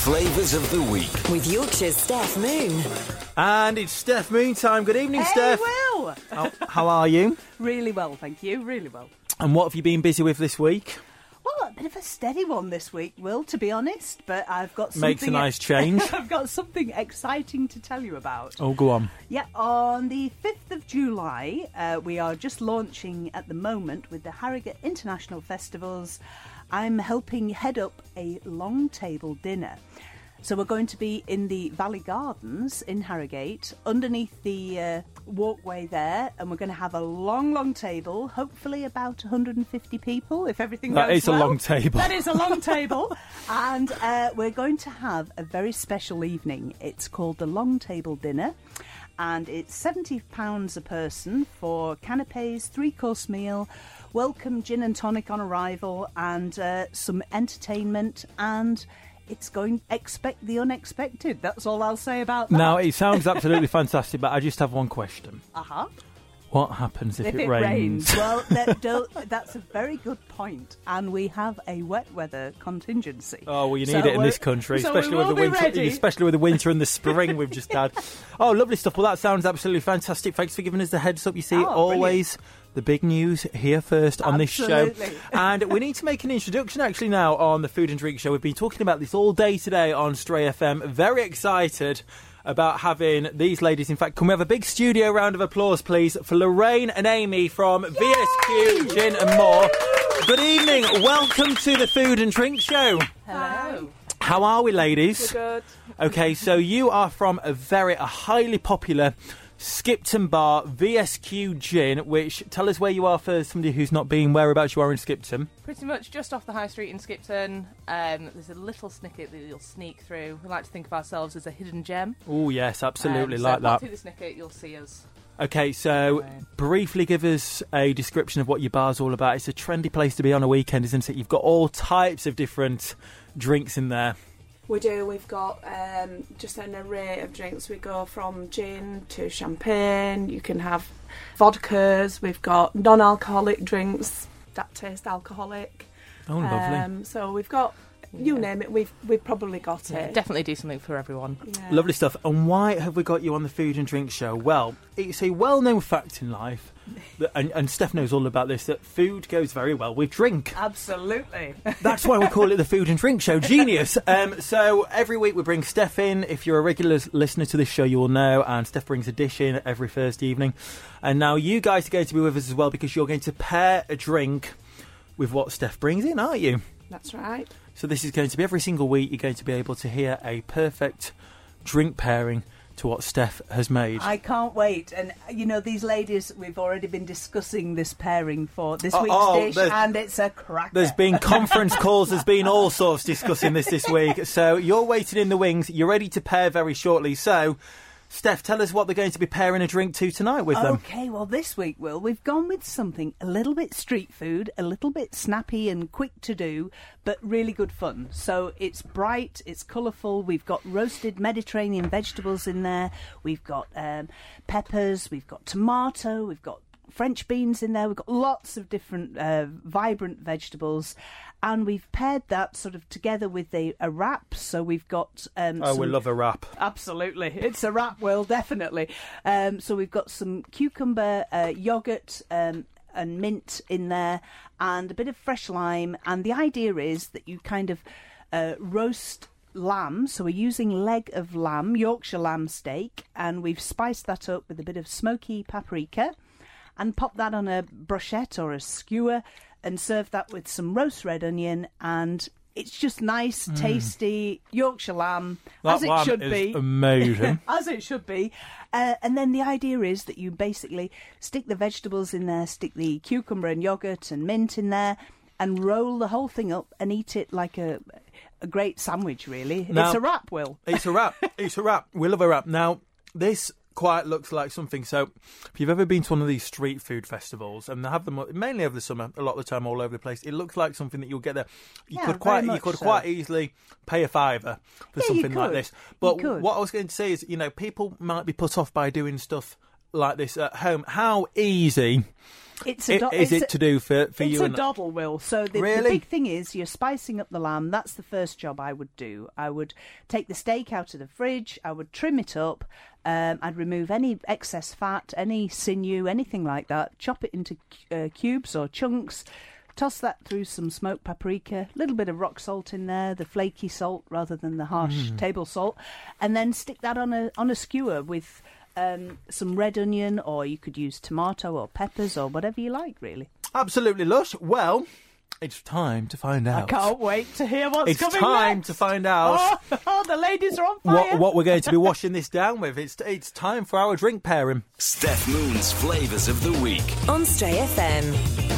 flavours of the week. With Yorkshire's Steph Moon. And it's Steph Moon time. Good evening, Hey, Steph. Will! How are you? Really well, thank you. Really well. And what have you been busy with this week? Well, a bit of a steady one this week, Will, to be honest. But I've got something... Makes a nice change. I've got something exciting to tell you about. Oh, go on. Yeah, on the 5th of July, we are just launching at the moment with the Harrogate International Festivals. I'm helping head up a long table dinner. So we're going to be in the Valley Gardens in Harrogate, underneath the walkway there, and we're going to have a long, long table, hopefully about 150 people, if everything goes well. That is a long table. That is a long table. And we're going to have a very special evening. It's called the Long Table Dinner, and it's £70 a person for canapes, 3-course meal, welcome gin and tonic on arrival, and some entertainment, and... it's going expect the unexpected. That's all I'll say about that. Now, it sounds absolutely fantastic, but I just have one question. Uh-huh. What happens if it rains? Well, that's a very good point. And we have a wet weather contingency. Oh, well, you need it in this country, so especially with the winter and the spring we've just had. Oh, lovely stuff. Well, that sounds absolutely fantastic. Thanks for giving us the heads up. You see, always the big news here first on this show. And we need to make an introduction, actually, now on the Food and Drink Show. We've been talking about this all day today on Stray FM. Very excited about having these ladies. In fact, can we have a big studio round of applause, please, for Lorraine and Amy from VSQ Gin and More. Good evening. Welcome to the Food and Drink Show. Hello. How are we, ladies? We're good. Okay, so you are from a highly popular Skipton bar, VSQ Gin, which, tell us where you are for somebody who's not been, whereabouts you are in Skipton. Pretty much just off the high street in Skipton. There's a little snicket that you'll sneak through. We like to think of ourselves as a hidden gem. Oh, yes, absolutely, So like that. pop through the snicket, you'll see us. Okay, so briefly give us a description of what your bar's all about. It's a trendy place to be on a weekend, isn't it? You've got all types of different drinks in there. We do. We've got just an array of drinks. We go from gin to champagne. You can have vodkas. We've got non-alcoholic drinks that taste alcoholic. Oh, lovely. So we've got, you name it, we've probably got it. Definitely do something for everyone. Yeah. Lovely stuff. And why have we got you on the Food and Drink Show? Well, it's a well-known fact in life, and Steph knows all about this, that food goes very well with drink. Absolutely. That's why we call it the Food and Drink Show. Genius. So every week we bring Steph in. If you're a regular listener to this show, you will know. And Steph brings a dish in every Thursday evening. And now you guys are going to be with us as well, because you're going to pair a drink with what Steph brings in, aren't you? That's right. So this is going to be every single week. You're going to be able to hear a perfect drink pairing to what Steph has made. I can't wait. And, you know, these ladies, we've already been discussing this pairing for this week's dish, and it's a cracker. There's been conference calls, there's been all sorts discussing this week. So you're waiting in the wings. You're ready to pair very shortly. So, Steph, tell us what they're going to be pairing a drink to tonight with them. Okay, well, this week, Will, we've gone with something a little bit street food, a little bit snappy and quick to do, but really good fun. So it's bright, it's colourful. We've got roasted Mediterranean vegetables in there. We've got peppers, we've got tomato, we've got French beans in there. We've got lots of different vibrant vegetables. And we've paired that sort of together with a wrap. So we've got... we love a wrap. Absolutely. It's a wrap, Will, definitely. So we've got some cucumber, yoghurt and mint in there, and a bit of fresh lime. And the idea is that you kind of roast lamb. So we're using leg of lamb, Yorkshire lamb steak, and we've spiced that up with a bit of smoky paprika and pop that on a brochette or a skewer and serve that with some roast red onion, and it's just nice, tasty Yorkshire lamb, as it should be. Amazing. As it should be. And then the idea is that you basically stick the vegetables in there, stick the cucumber and yoghurt and mint in there, and roll the whole thing up and eat it like a great sandwich, really. Now, it's a wrap, Will. It's a wrap. It's a wrap. We love a wrap. Now, this quite looks like something. So if you've ever been to one of these street food festivals, and they have them mainly over the summer, a lot of the time all over the place, it looks like something that you'll get there. You could quite easily pay a fiver for something like this. But what I was going to say is, you know, people might be put off by doing stuff like this at home, how easy Is it to do for you? It's a doddle, Will. So the big thing is you're spicing up the lamb. That's the first job I would do. I would take the steak out of the fridge. I would trim it up. I'd remove any excess fat, any sinew, anything like that. Chop it into cubes or chunks. Toss that through some smoked paprika, a little bit of rock salt in there, the flaky salt rather than the harsh table salt, and then stick that on a skewer with some red onion, or you could use tomato or peppers or whatever you like, really. Absolutely lush. Well, it's time to find out. I can't wait to hear what's coming next. It's time to find out. Oh, the ladies are on fire. What we're going to be washing this down with. It's time for our drink pairing. Steph Moon's Flavours of the Week. On Stray FM.